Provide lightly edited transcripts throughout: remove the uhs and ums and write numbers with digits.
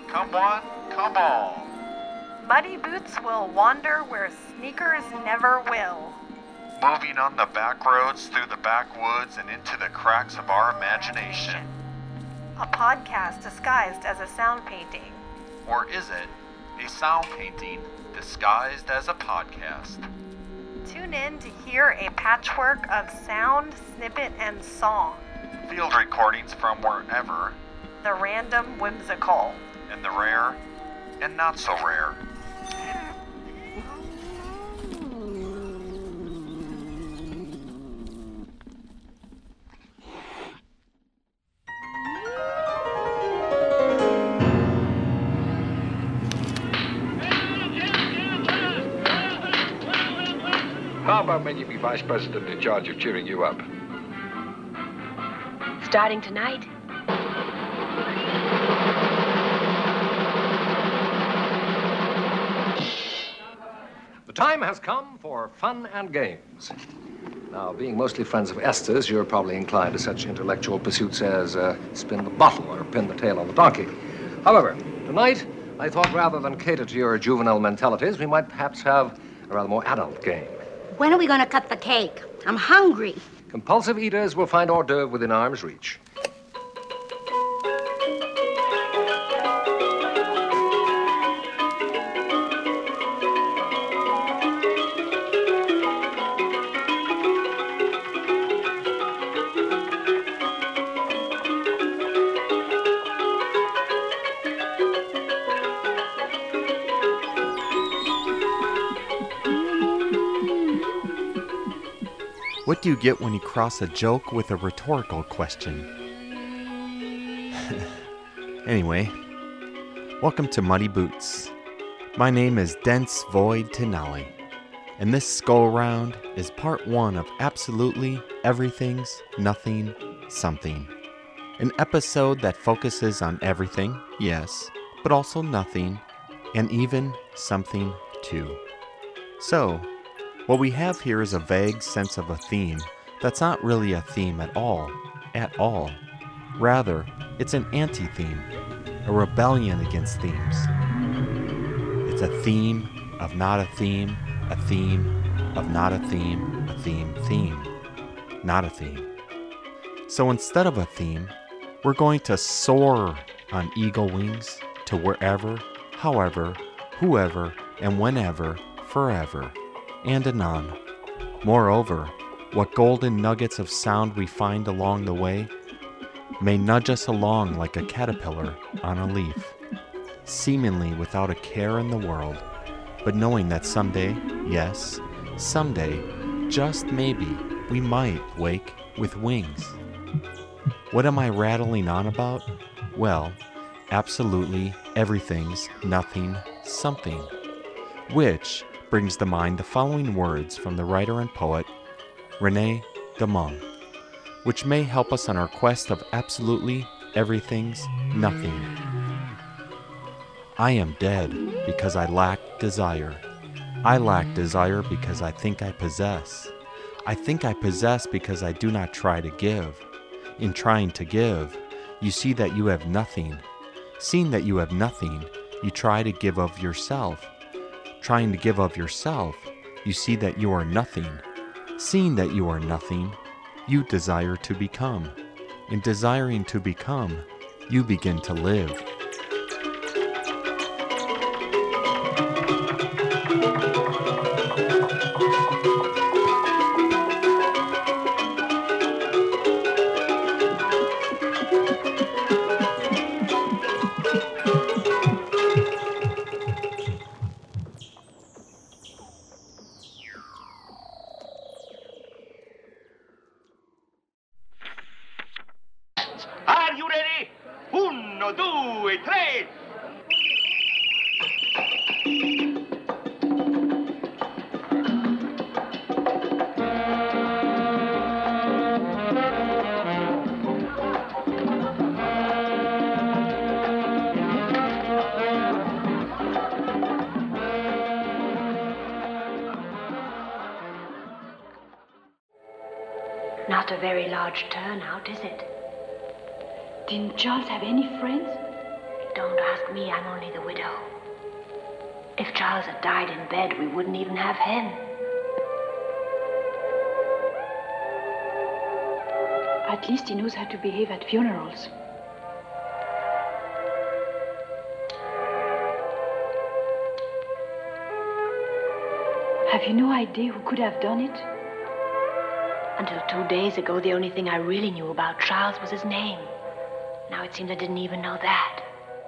Come one, come all. Muddy boots will wander where sneakers never will. Moving on the back roads, through the backwoods, and into the cracks of our imagination. A podcast disguised as a sound painting. Or is it a sound painting disguised as a podcast? Tune in to hear a patchwork of sound, snippet, and song. Field recordings from wherever. The random whimsical. And the rare and not so rare. How about making me vice president in charge of cheering you up? Starting tonight? The time has come for fun and games. Now, being mostly friends of Esther's, you're probably inclined to such intellectual pursuits as spin the bottle or pin the tail on the donkey. However, tonight, I thought rather than cater to your juvenile mentalities, we might perhaps have a rather more adult game. When are we going to cut the cake? I'm hungry. Compulsive eaters will find hors d'oeuvre within arm's reach. What do you get when you cross a joke with a rhetorical question? Anyway, welcome to Muddy Boots. My name is Dense Void Tenali, and this go-around is part one of Absolutely Everything's Nothing Something. An episode that focuses on everything, yes, but also nothing, and even something too. So, what we have here is a vague sense of a theme that's not really a theme at all. Rather, it's an anti-theme, a rebellion against themes. It's a theme of not a theme of not a theme, not a theme. So instead of a theme, we're going to soar on eagle wings to wherever, however, whoever, and whenever, forever, and anon. Moreover, what golden nuggets of sound we find along the way may nudge us along like a caterpillar on a leaf, seemingly without a care in the world, but knowing that someday, yes, someday, just maybe, we might wake with wings. What am I rattling on about? Well, absolutely everything's nothing something, which brings to mind the following words from the writer and poet René Dumont, which may help us on our quest of absolutely everything's nothing. I am dead because I lack desire. I lack desire because I think I possess. I think I possess because I do not try to give. In trying to give, you see that you have nothing. Seeing that you have nothing, you try to give of yourself. Trying to give of yourself, you see that you are nothing. Seeing that you are nothing, you desire to become. In desiring to become, you begin to live. Are you ready? Uno, due, tre. Not a very large turnout, is it? Didn't Charles have any friends? Don't ask me, I'm only the widow. If Charles had died in bed, we wouldn't even have him. At least he knows how to behave at funerals. Have you no idea who could have done it? Until 2 days ago, the only thing I really knew about Charles was his name. Now it seems I didn't even know that.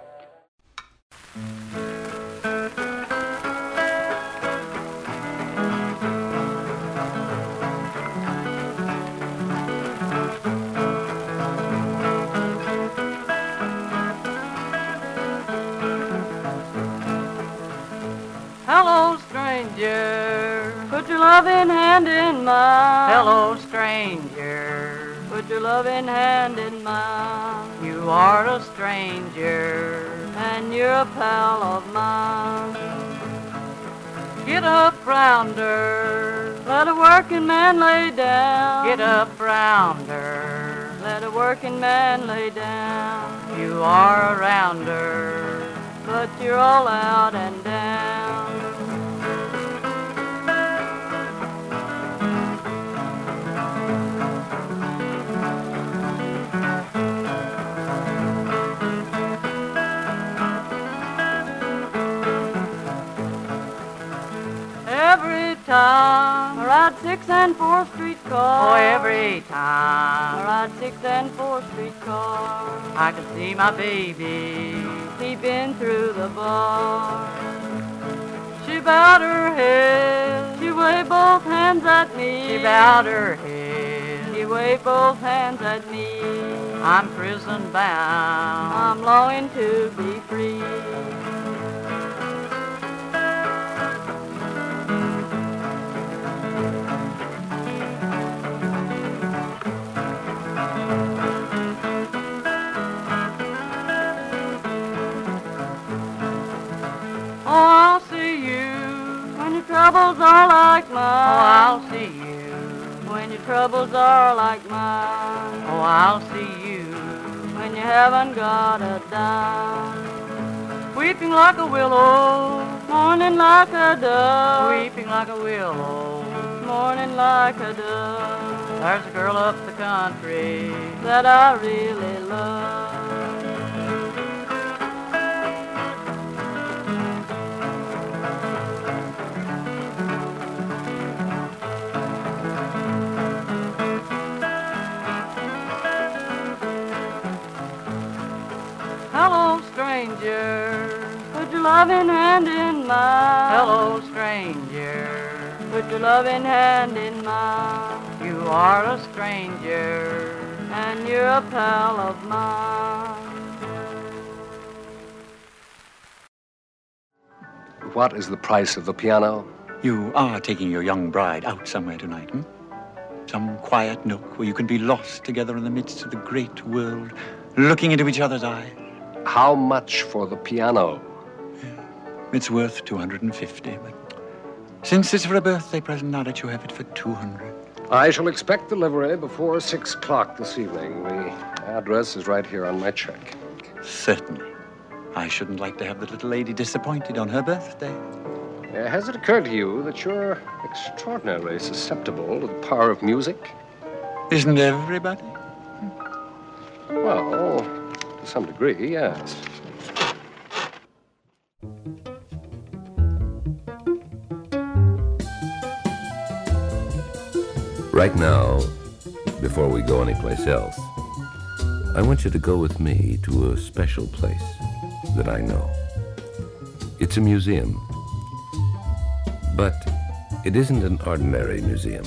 Hello, stranger. Put your loving hand in mine. Hello, stranger. Put your loving hand in mine. You are a stranger, and you're a pal of mine. Get up, rounder. Let a working man lay down. Get up, rounder. Let a working man lay down. You are a rounder, but you're all out and down. Every time I ride 6 and 4 streetcar. Oh, every time I ride 6 and 4 streetcar, I can see my baby peeping through the bar. She bowed her head, she waved both hands at me. She bowed her head, she waved both hands at me. I'm prison bound, I'm longing to be free. Oh, I'll see you when your troubles are like mine. Oh, I'll see you when your troubles are like mine. Oh, I'll see you when you haven't got a dime. Weeping like a willow, mourning like a dove. Weeping like a willow, mourning like a dove. There's a girl up the country that I really love. Hello, stranger, put your loving hand in mine. Hello, stranger, put your loving hand in mine. You are a stranger, and you're a pal of mine. What is the price of the piano? You are taking your young bride out somewhere tonight, hmm? Some quiet nook where you can be lost together in the midst of the great world, looking into each other's eyes. How much for the piano? It's worth $250, but since it's for a birthday present, I'll let you have it for $200. I shall expect delivery before 6 o'clock this evening. The address is right here on my check. Certainly. I shouldn't like to have the little lady disappointed on her birthday. Has it occurred to you that you're extraordinarily susceptible to the power of music? Isn't everybody? Well, to some degree, yes. Right now, before we go anyplace else, I want you to go with me to a special place that I know. It's a museum, but it isn't an ordinary museum.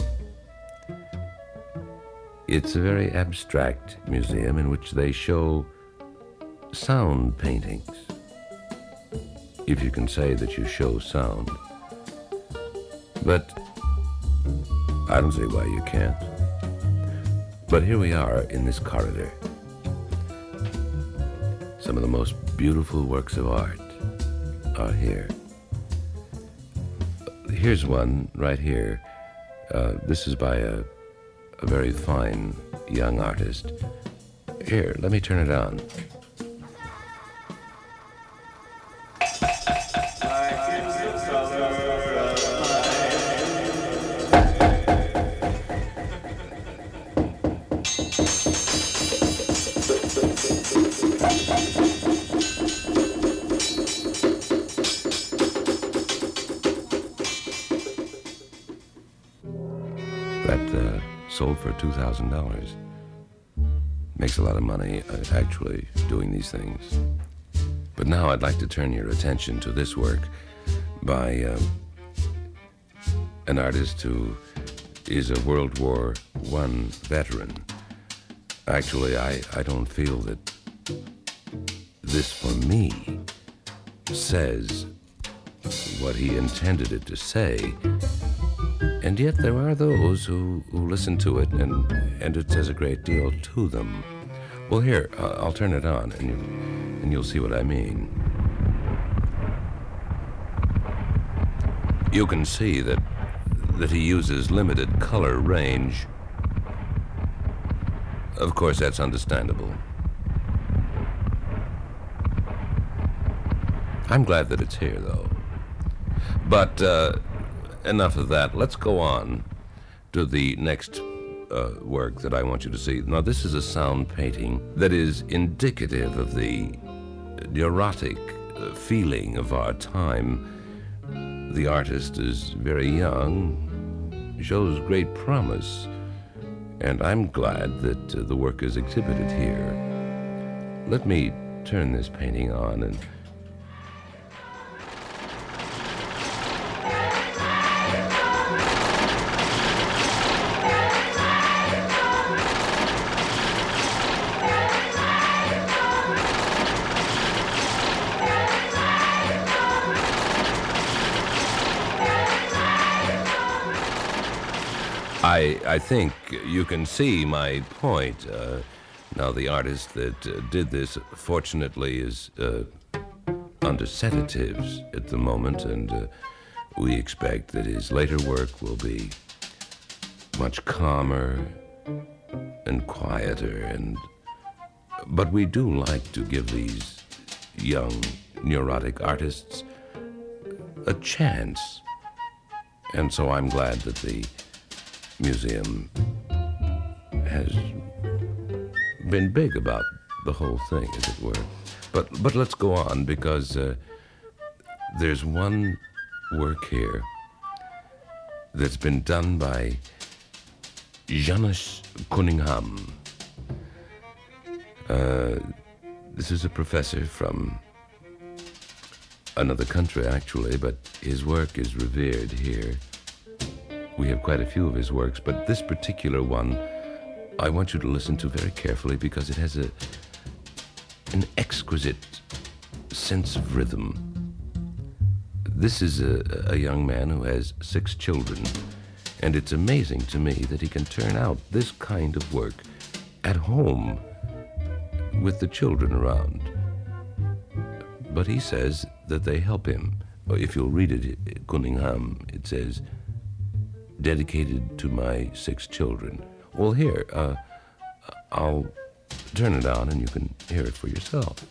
It's a very abstract museum in which they show sound paintings, if you can say that you show sound. But I don't see why you can't. But here we are in this corridor. Some of the most beautiful works of art are here. Here's one right here. This is by a very fine young artist. Here, let me turn it on. sold for $2,000. Makes a lot of money, actually, doing these things. But now I'd like to turn your attention to this work by an artist who is a World War I veteran. Actually, I don't feel that this, for me, says what he intended it to say. And yet there are those who listen to it and it says a great deal to them. Well, here, I'll turn it on and you'll see what I mean. You can see that he uses limited color range. Of course, that's understandable. I'm glad that it's here, though. But enough of that. Let's go on to the next work that I want you to see. Now, this is a sound painting that is indicative of the neurotic feeling of our time. The artist is very young, shows great promise, and I'm glad that the work is exhibited here. Let me turn this painting on and I think you can see my point. Now, the artist that did this, fortunately, is under sedatives at the moment, and we expect that his later work will be much calmer and quieter. But we do like to give these young, neurotic artists a chance. And so I'm glad that the museum has been big about the whole thing, as it were. But let's go on, because there's one work here that's been done by Janusz Cunningham. This is a professor from another country, actually, but his work is revered here. We have quite a few of his works, but this particular one I want you to listen to very carefully, because it has an exquisite sense of rhythm. This is a young man who has 6 children, and it's amazing to me that he can turn out this kind of work at home with the children around. But he says that they help him. If you'll read it, Cunningham, it says, "Dedicated to my 6 children." Well, here, I'll turn it on and you can hear it for yourself.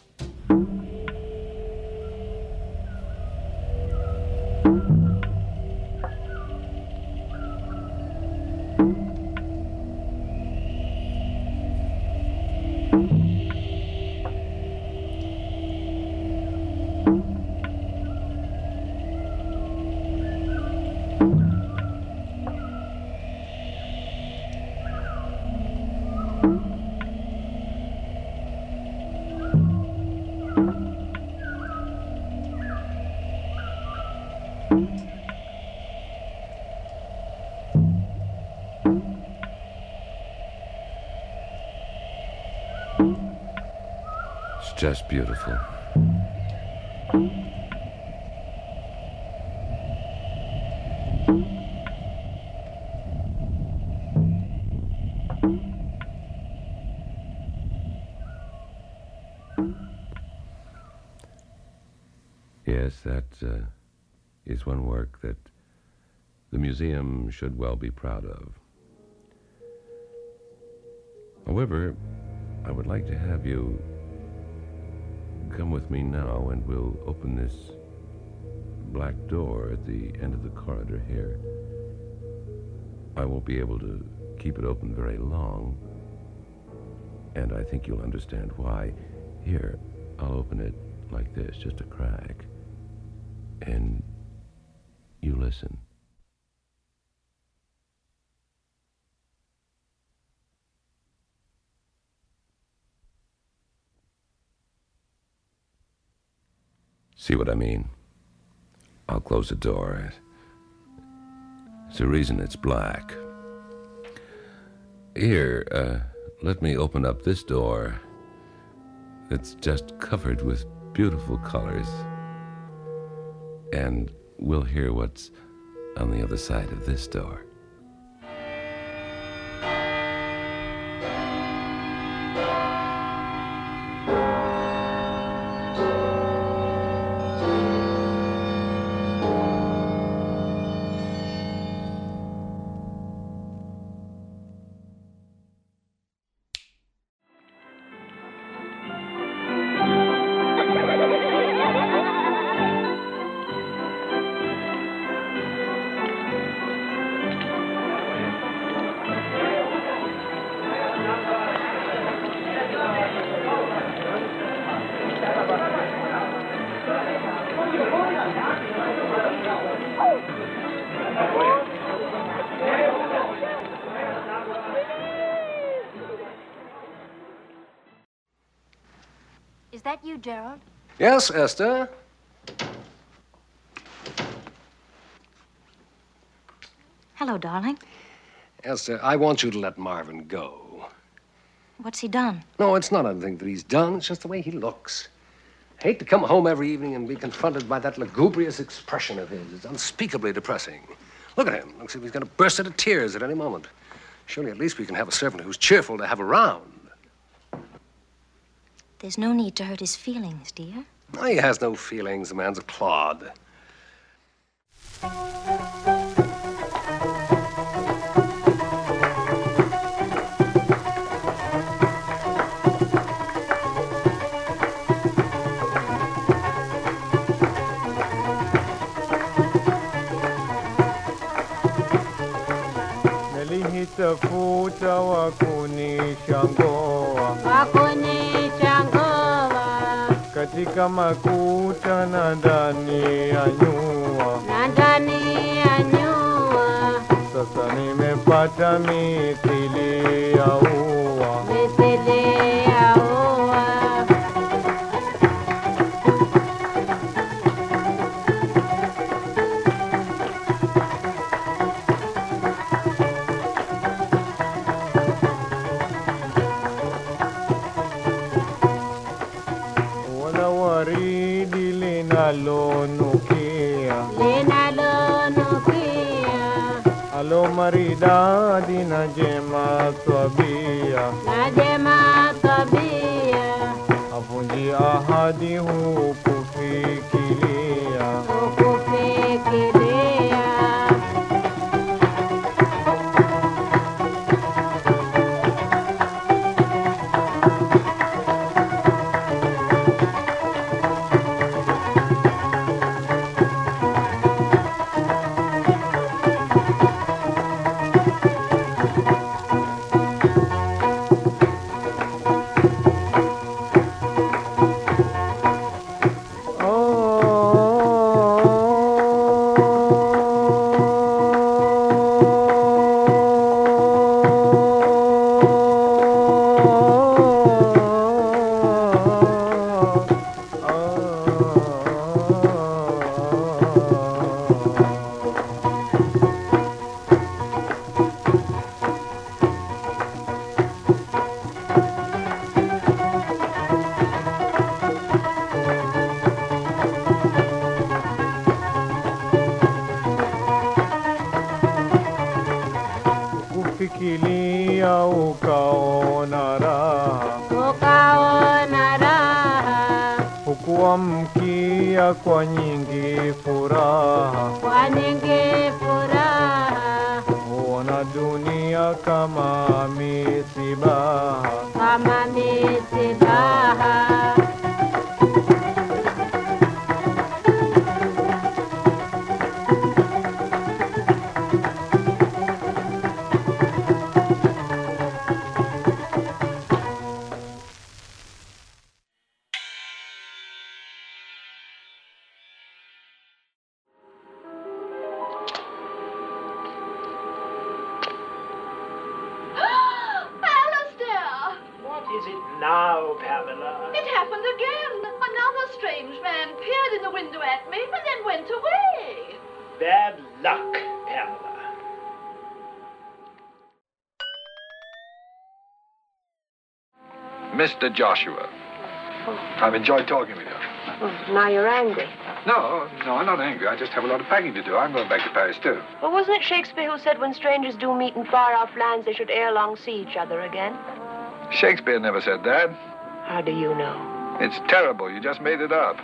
It's just beautiful. Yes, that is one work that the museum should well be proud of. However, I would like to have you come with me now, and we'll open this black door at the end of the corridor here. I won't be able to keep it open very long, and I think you'll understand why. Here, I'll open it like this, just a crack, and you listen. See what I mean? I'll close the door. There's a reason it's black. Here, let me open up this door. It's just covered with beautiful colors. And we'll hear what's on the other side of this door. Is that you, Gerald? Yes, Esther? Hello, darling. Esther, I want you to let Marvin go. What's he done? No, it's not anything that he's done. It's just the way he looks. I hate to come home every evening and be confronted by that lugubrious expression of his. It's unspeakably depressing. Look at him. Looks as if he's going to burst into tears at any moment. Surely at least we can have a servant who's cheerful to have around. There's no need to hurt his feelings, dear. No, he has no feelings. The man's a clod. Nilitafuta wakunishangoa katika makuta na ndani ya nyua, sasa nimepata mithili ya ua, wala waridi linalonukia alo maridadi na jema swabia, avunji ahadi hukufikiria, kufikiria ukaona raha, hukuamkia kwa nyingi furaha, huona dunia kama misibaha, Now, Pamela. It happened again. Another strange man appeared in the window at me, but then went away. Bad luck, Pamela. Mr. Joshua, I've enjoyed talking with you. Now you're angry. No, I'm not angry. I just have a lot of packing to do. I'm going back to Paris, too. Well, wasn't it Shakespeare who said when strangers do meet in far-off lands, they should ere long see each other again? Shakespeare never said that. How do you know? It's terrible. You just made it up.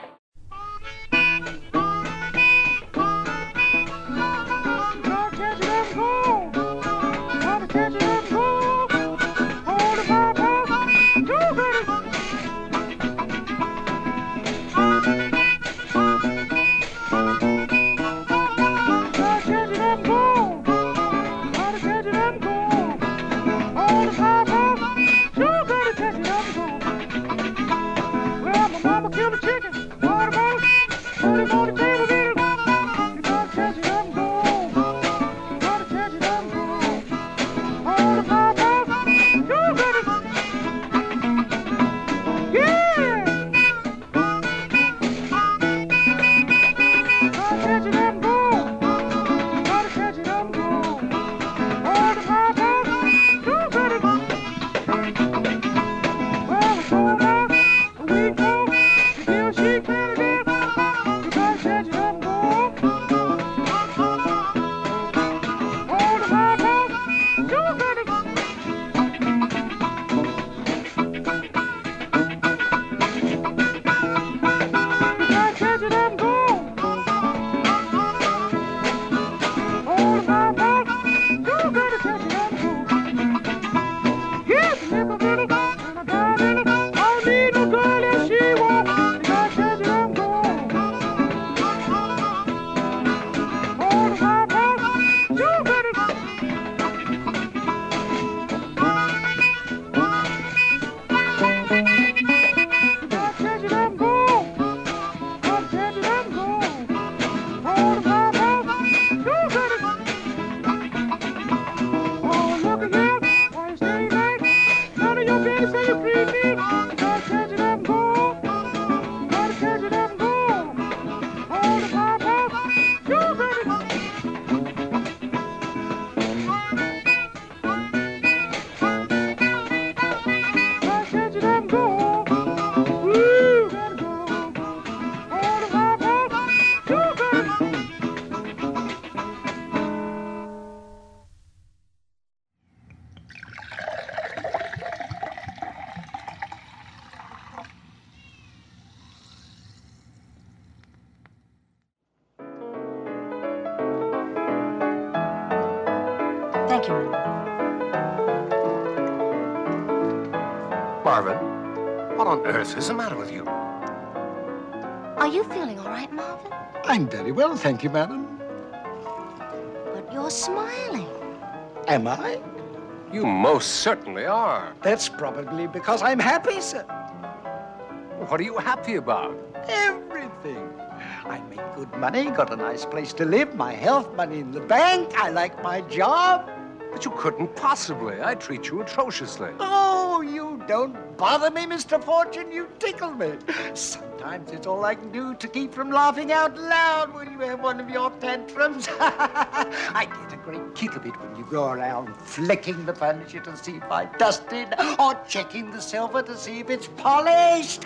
Thank you. Marvin, what on earth is the matter with you? Are you feeling all right, Marvin? I'm very well, thank you, madam. But you're smiling. Am I? You most certainly are. That's probably because I'm happy, sir. What are you happy about? Everything. I make good money, got a nice place to live, my health, money in the bank, I like my job. But you couldn't possibly. I treat you atrociously. Oh, you don't bother me, Mr. Fortune. You tickle me. Sometimes it's all I can do to keep from laughing out loud when you have one of your tantrums. I get a great kick of it when you go around flicking the furniture to see if I dusted or checking the silver to see if it's polished.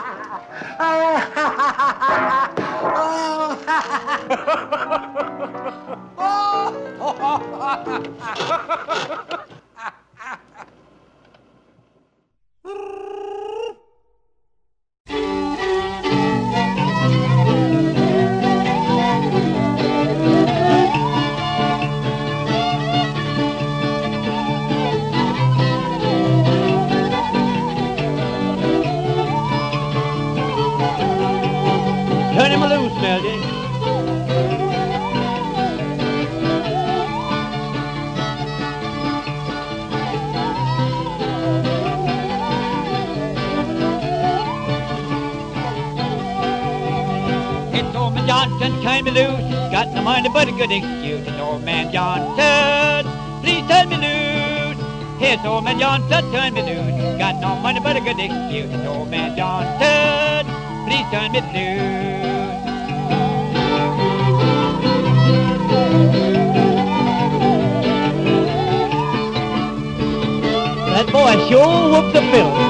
Turn him loose, Melody. It's old man Johnson, turn me loose. Got no money but a good excuse. It's old man Johnson, please turn me loose. It's old man Johnson, turn me loose. Got no money but a good excuse. It's old man Johnson, please turn me loose. That boy sure whooped the fiddle.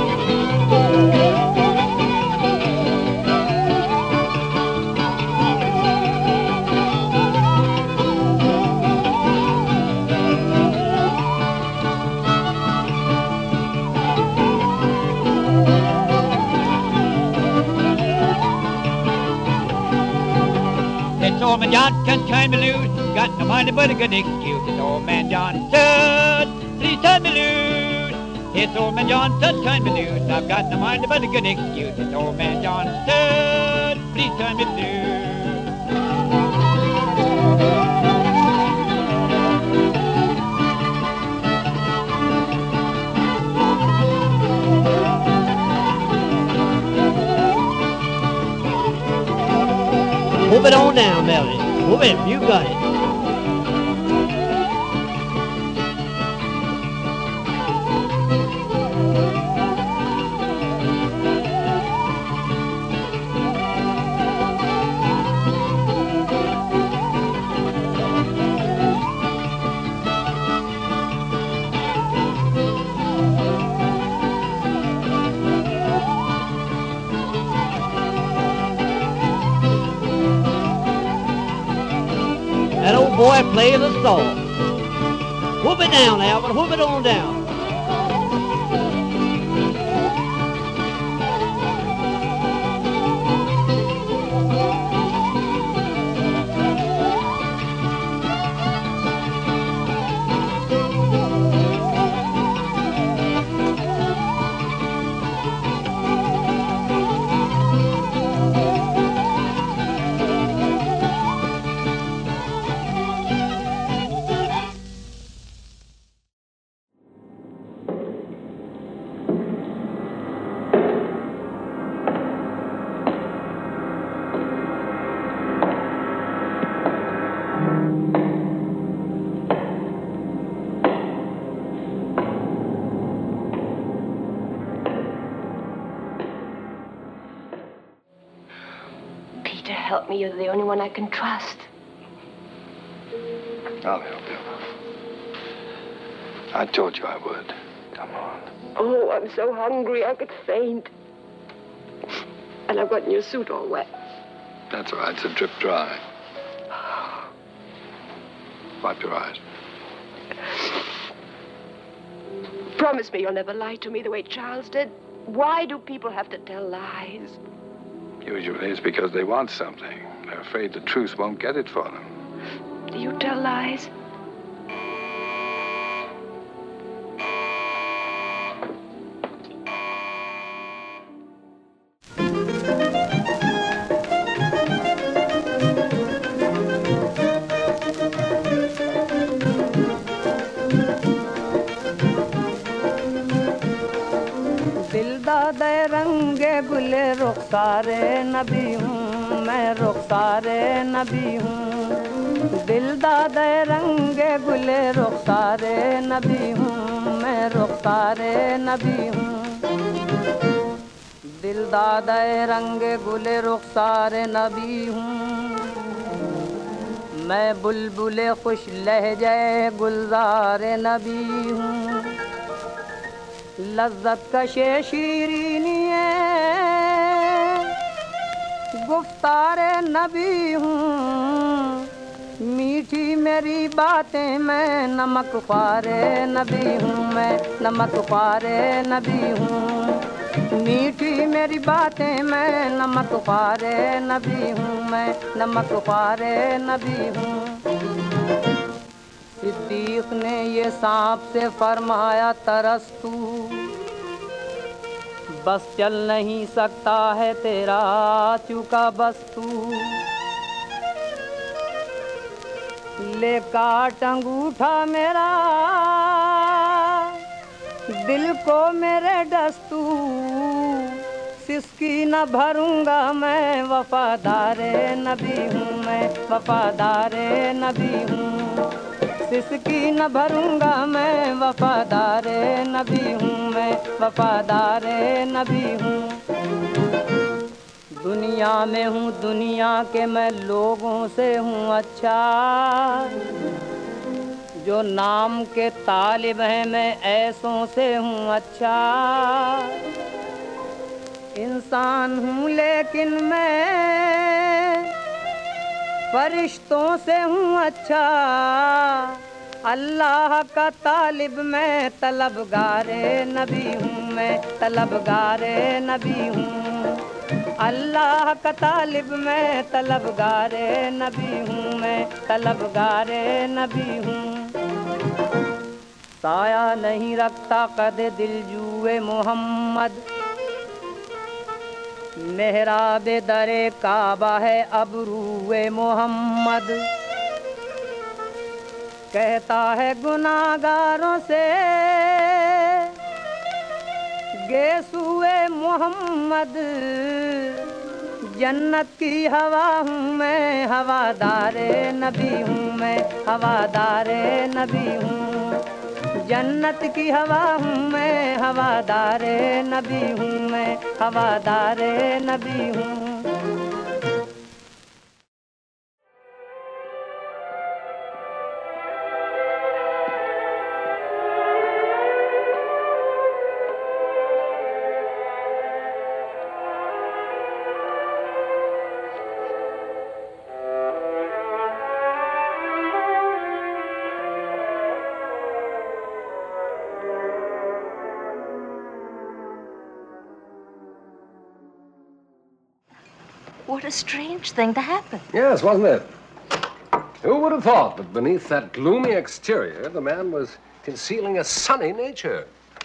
It's old man John can't turn me loose. Got no money but a good excuse. It's old man John said, please turn me loose. It's old man John said, turn me loose. I've got no money but a good excuse. It's old man John said, please turn me loose. Move it on down, Melody. Move it. You got it. That old boy plays a song. Whoop it down, Albert. Whoop it on down. Peter, help me. You're the only one I can trust. I'll help you. I told you I would. Come on. Oh, I'm so hungry I could faint. And I've gotten your suit all wet. That's all right. It's a drip dry. Wipe your eyes. Promise me you'll never lie to me the way Charles did. Why do people have to tell lies? Usually it's because they want something. They're afraid the truth won't get it for them. Do you tell lies? दिलदादे रंगे गुले रुखसारे नबी हूँ मैं रुखसारे नबी हूँ दिलदादे रंगे गुले रुखसारे नबी हूँ मैं रुखसारे नबी हूँ दिलदादे रंगे गुले रुखसारे नबी हूँ मैं बुलबुले खुश लहजे गुलजारे नबी हूँ लज्जत कशे शीरीनिए गुफ्तारे नबी हूँ मीठी मेरी बातें मैं नमक ख्वारे नबी हूँ मैं नमक ख्वारे नबी हूँ मीठी मेरी बातें मैं नमक ख्वारे नबी हूँ मैं नमक ख्वारे नबी हूँ सिद्दीक ने ये सांप से फरमाया तरस तू बस चल नहीं सकता है तेरा चूका बस तू ले काट अंगूठा मेरा दिल को मेरे डस्तू सिसकी न भरूंगा मैं वफादारे नबी हूँ मैं वफादारे नबी हूँ सिसकी न भरूंगा मैं वफादारे नबी हूँ मैं वफादारे नबी हूँ दुनिया में हूँ दुनिया के मैं लोगों से हूँ अच्छा, जो नाम के तालिब हैं मैं ऐसों से हूँ अच्छा। इंसान हूँ लेकिन मैं फरिश्तों से हूँ अच्छा, अल्लाह का तालिब मैं तलबगारे नबी हूँ, मैं तलबगारे नबी हूँ। अल्लाह का तालिब मैं तलबगारे नबी हूँ, मैं तलबगारे नबी हूँ। साया नहीं रखता कदे दिलजुए मोहम्मद, मेहराबे दरे काबा है अबरूए मोहम्मद। कहता है गुनाहगारों से गेसुए मोहम्मद, जन्नत की हवा हूँ मैं हवादारे नबी हूँ, मैं हवादारे नबी हूँ। जन्नत की हवा हूँ मैं हवादारे नबी हूँ, मैं हवादारे नबी हूँ। What a strange thing to happen. Yes, wasn't it? Who would have thought that beneath that gloomy exterior, the man was concealing a sunny nature?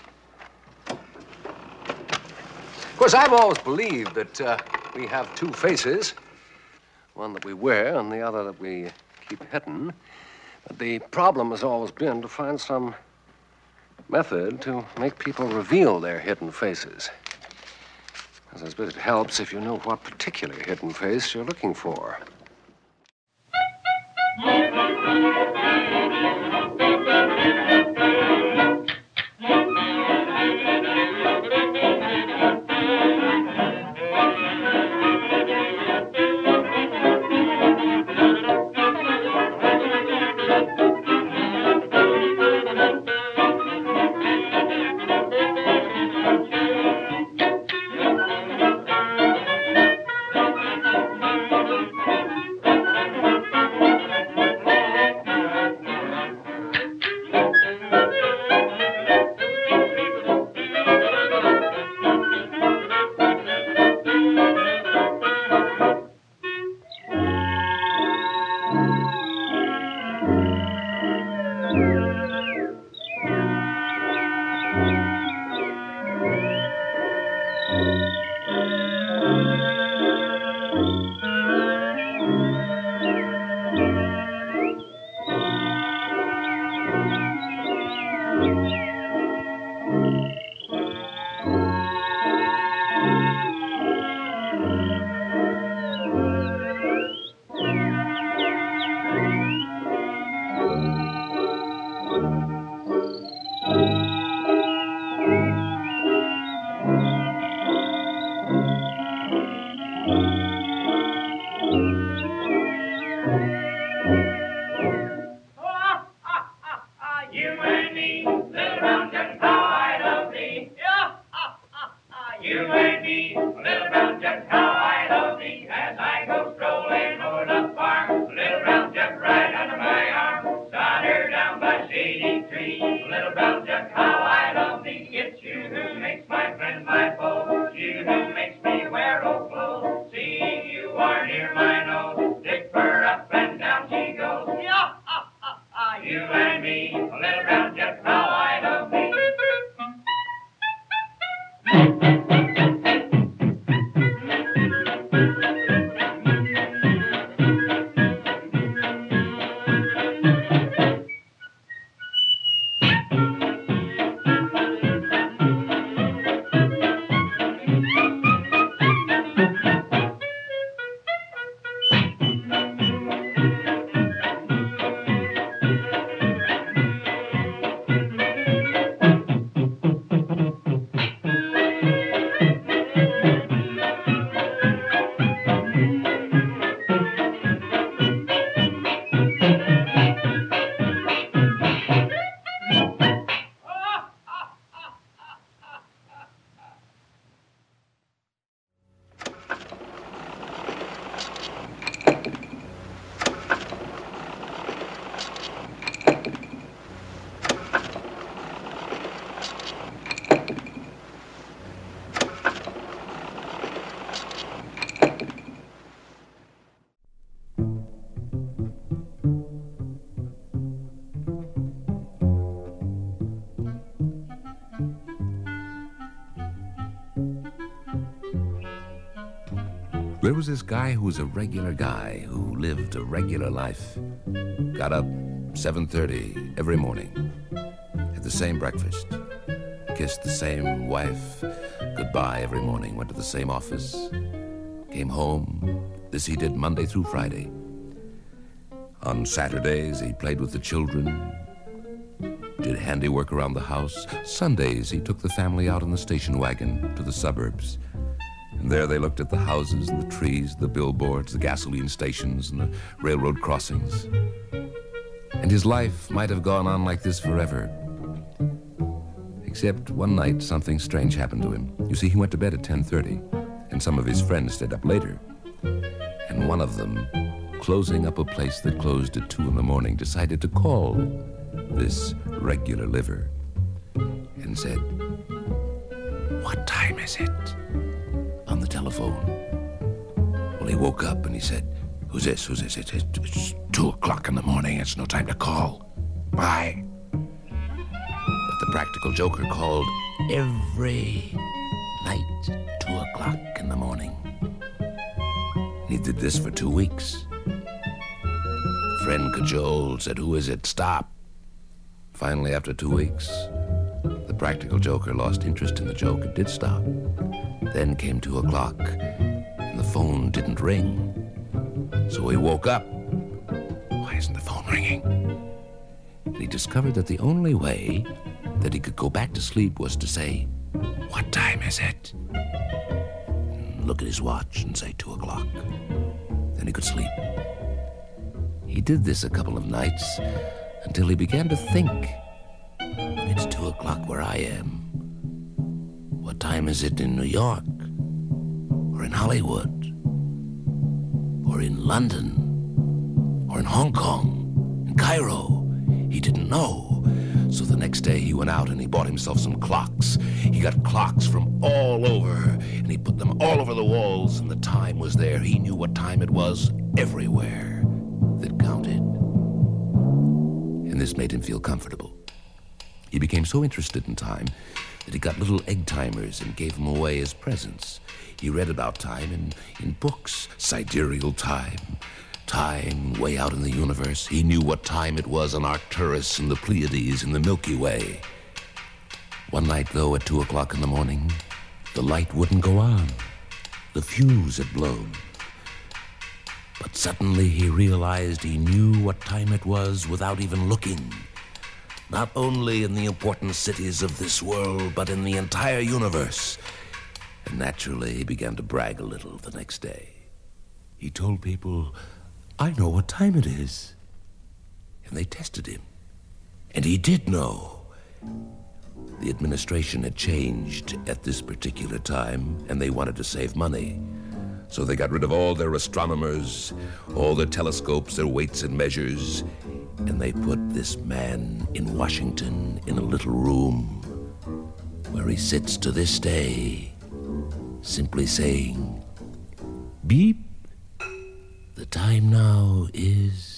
Of course, I've always believed that we have two faces, one that we wear and the other that we keep hidden. But the problem has always been to find some method to make people reveal their hidden faces. I suppose it helps if you know what particular hidden face you're looking for. There was this guy who was a regular guy who lived a regular life. Got up 7:30 every morning, had the same breakfast, kissed the same wife goodbye every morning, went to the same office, came home. This he did Monday through Friday. On Saturdays, he played with the children, did handiwork around the house. Sundays, he took the family out in the station wagon to the suburbs. And there they looked at the houses and the trees, the billboards, the gasoline stations, and the railroad crossings. And his life might have gone on like this forever. Except one night, something strange happened to him. You see, he went to bed at 10:30, and some of his friends stayed up later. And one of them, closing up a place that closed at 2 in the morning, decided to call this regular liver and said, "What time is it?" on the telephone. Well, he woke up and he said, Who's this? It's 2 o'clock in the morning. It's no time to call. Bye." But the practical joker called every night, 2 o'clock in the morning. He did this for 2 weeks. The friend cajoled, said, "Who is it? Stop." Finally, after 2 weeks, the practical joker lost interest in the joke and did stop. Then came 2 o'clock, and the phone didn't ring. So he woke up. Why isn't the phone ringing? And he discovered that the only way that he could go back to sleep was to say, "What time is it?" And look at his watch and say 2 o'clock. Then he could sleep. He did this a couple of nights until he began to think, "It's 2 o'clock where I am. What time is it in New York? Or in Hollywood? Or in London? Or in Hong Kong? In Cairo?" He didn't know. So the next day he went out and he bought himself some clocks. He got clocks from all over, and he put them all over the walls, and the time was there. He knew what time it was everywhere that counted. And this made him feel comfortable. He became so interested in time that he got little egg timers and gave them away as presents. He read about time in books, sidereal time, time way out in the universe. He knew what time it was on Arcturus and the Pleiades and the Milky Way. One night, though, at 2 o'clock in the morning, the light wouldn't go on. The fuse had blown. But suddenly he realized he knew what time it was without even looking. Not only in the important cities of this world, but in the entire universe. And naturally, he began to brag a little the next day. He told people, "I know what time it is." And they tested him. And he did know. The administration had changed at this particular time, and they wanted to save money. So they got rid of all their astronomers, all their telescopes, their weights and measures, and they put this man in Washington in a little room where he sits to this day, simply saying, "Beep, the time now is..."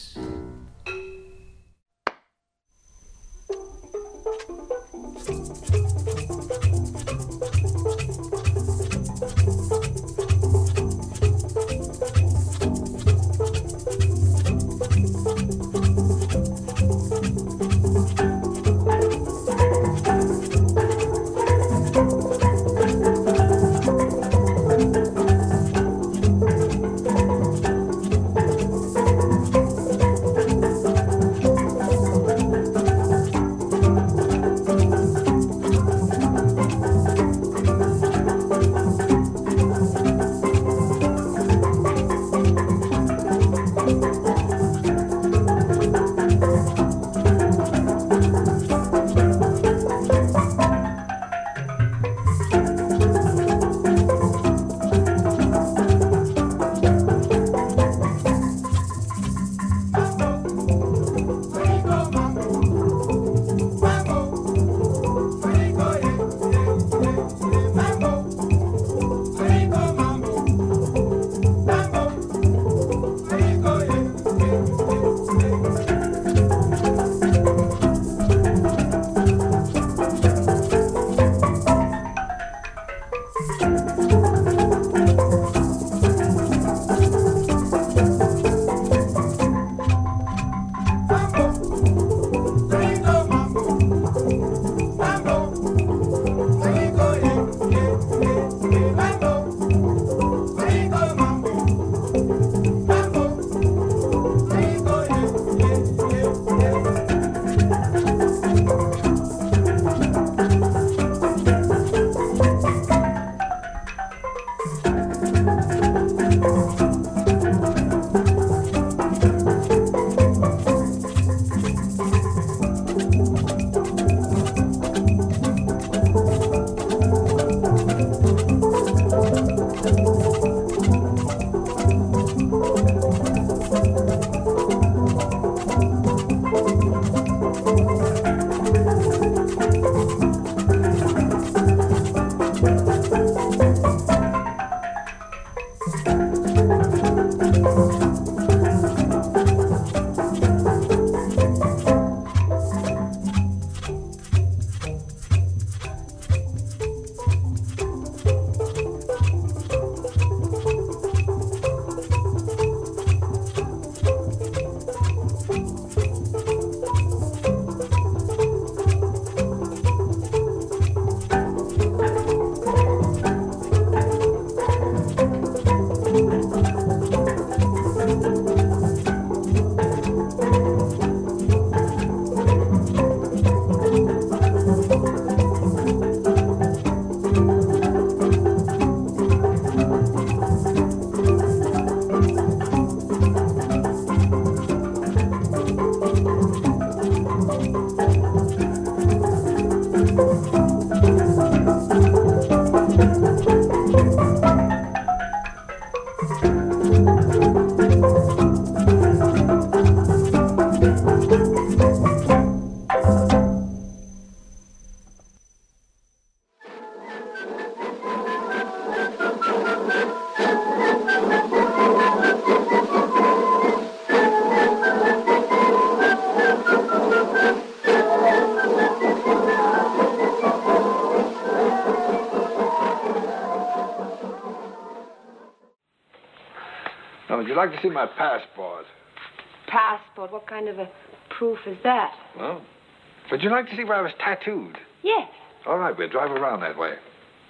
Would you like to see my passport? Passport? What kind of a proof is that? Well, would you like to see where I was tattooed? Yes. All right, we'll drive around that way.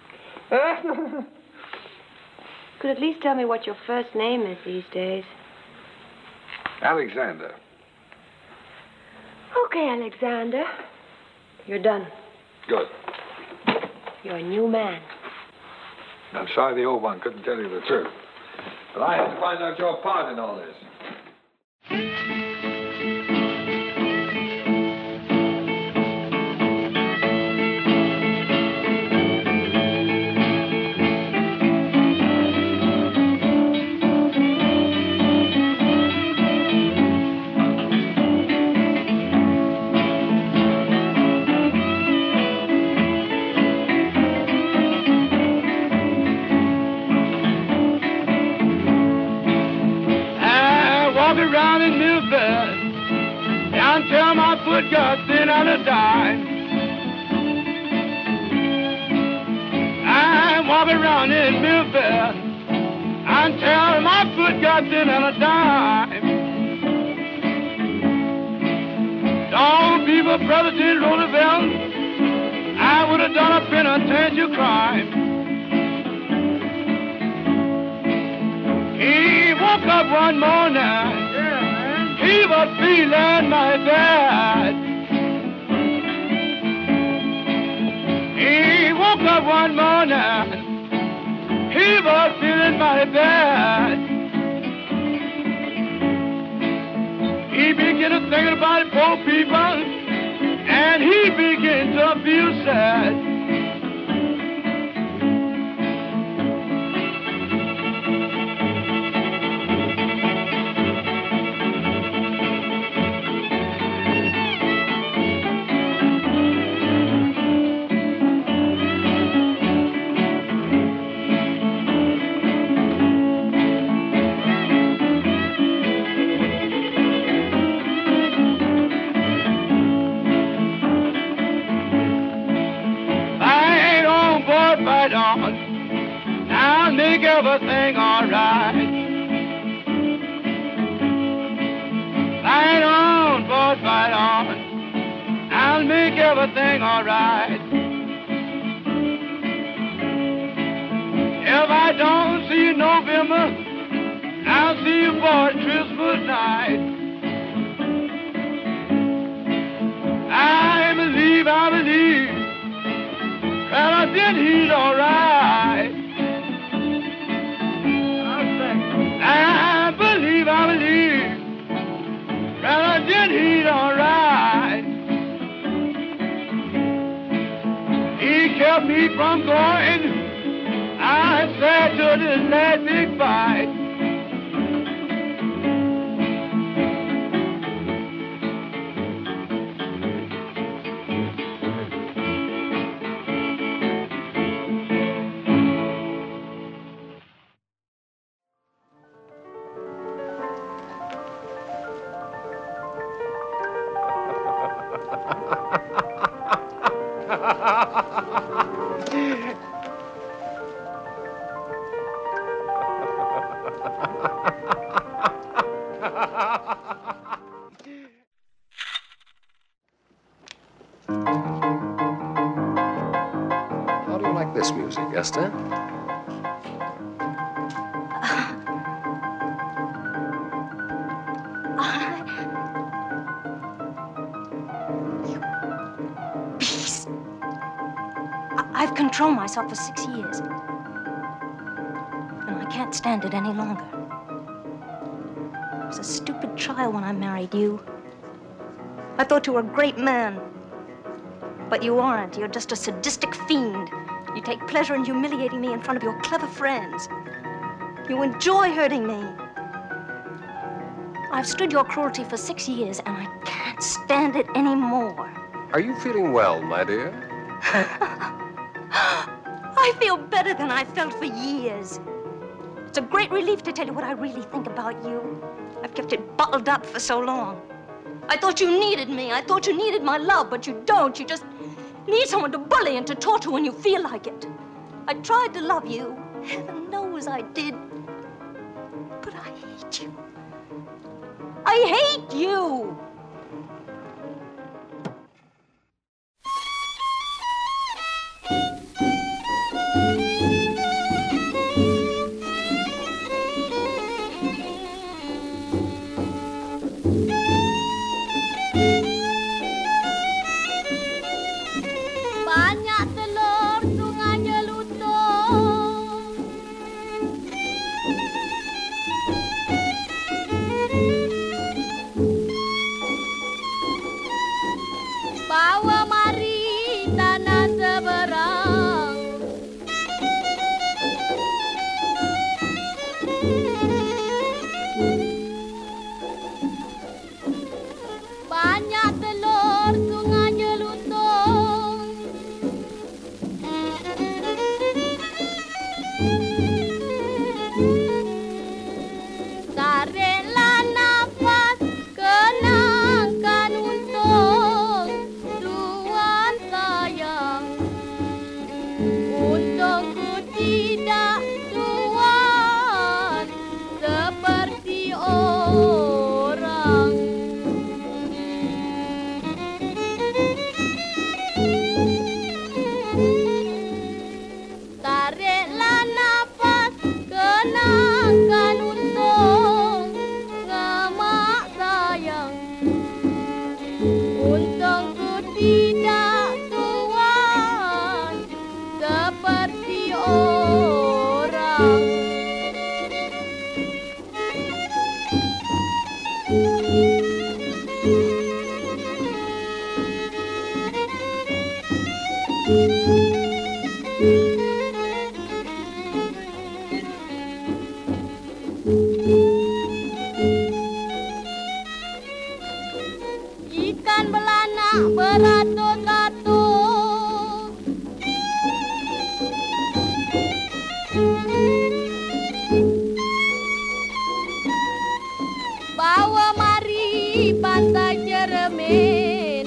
Could at least tell me what your first name is these days. Alexander. Okay, Alexander. You're done. Good. You're a new man. I'm sorry the old one couldn't tell you the truth. But I had to find out your part in all this. Until my foot got thin and a dime. I'm walking around in Memphis until my foot got thin and a dime. All people, President Roosevelt, I would have done a penitential crime. He woke up one morning. He was feeling mighty bad. He woke up one morning. He was feeling mighty bad. He began to think about the poor people, and he began to feel sad. I'll make everything alright. Fight on, boys, fight on. I'll make everything alright. If I don't see you November, I'll see you for Christmas night. I believe that I did heat alright. I believe that I did heat alright. He kept me from going. I said to this last big fight. How do you like this music, Esther? I've controlled myself for 6 years. And I can't stand it any longer. I was a stupid child when I married you. I thought you were a great man. But you aren't. You're just a sadistic fiend. You take pleasure in humiliating me in front of your clever friends. You enjoy hurting me. I've stood your cruelty for 6 years, and I can't stand it anymore. Are you feeling well, my dear? I feel better than I felt for years. It's a great relief to tell you what I really think about you. I've kept it bottled up for so long. I thought you needed me. I thought you needed my love, but you don't. You just need someone to bully and to talk to when you feel like it. I tried to love you. Heaven knows I did. But I hate you. I hate you! Banyak telur sungainya lutung. Bawa mari tanah seberang. Banyak telur sungainya lutung. Tariklah nafas, kenangkan untung Tuhan sayang. Untungku tidak Tuhan seperti orang. Tariklah nafas, kenangkan untung Ngemak sayang. Untungku tidak Tuhan seperti orang. Ikan belanak beratus-ratus. Bawa mari pantai Jeremin.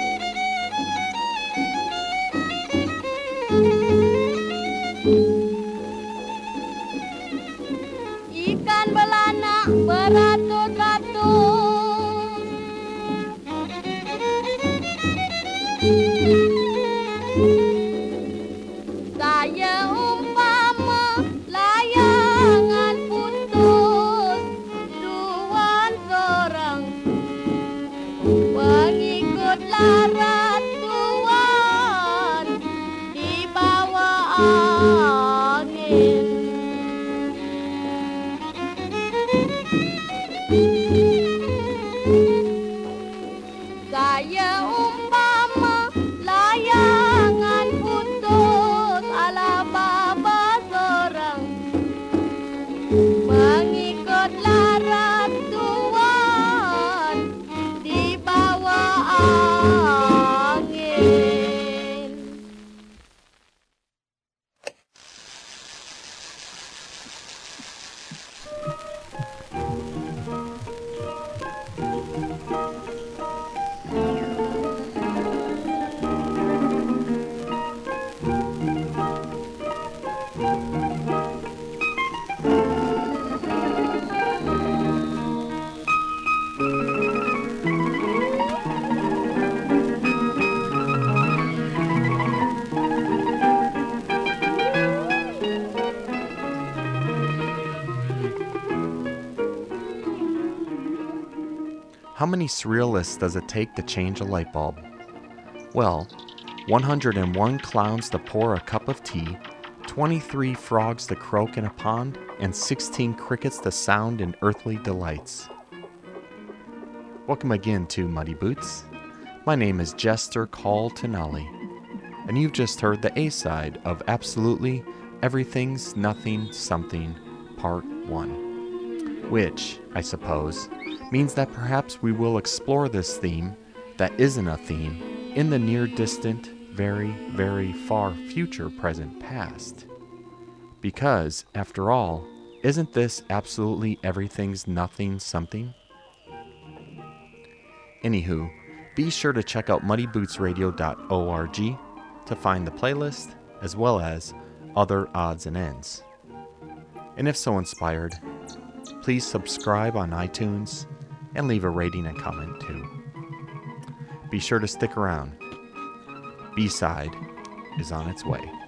Ikan belanak beratus-ratus. Saya umpama layangan putus Tuhan seorang. Mengikut larat Tuhan di bawah angin. Saya umpama layangan putus ala baba seorang. Mengikut larat Tuhan di bawah angin. How many surrealists does it take to change a light bulb? Well, 101 clowns to pour a cup of tea, 23 frogs to croak in a pond, and 16 crickets to sound in earthly delights. Welcome again to Muddy Boots. My name is Jester Call Tenali, and you've just heard the A-side of Absolutely Everything's Nothing Something Part 1, which, I suppose, means that perhaps we will explore this theme that isn't a theme in the near distant, very, very far future present past. Because, after all, isn't this absolutely everything's nothing something? Anywho, be sure to check out muddybootsradio.org to find the playlist as well as other odds and ends. And if so inspired, Please subscribe on iTunes and leave a rating and comment too. Be sure to stick around. B-Side is on its way.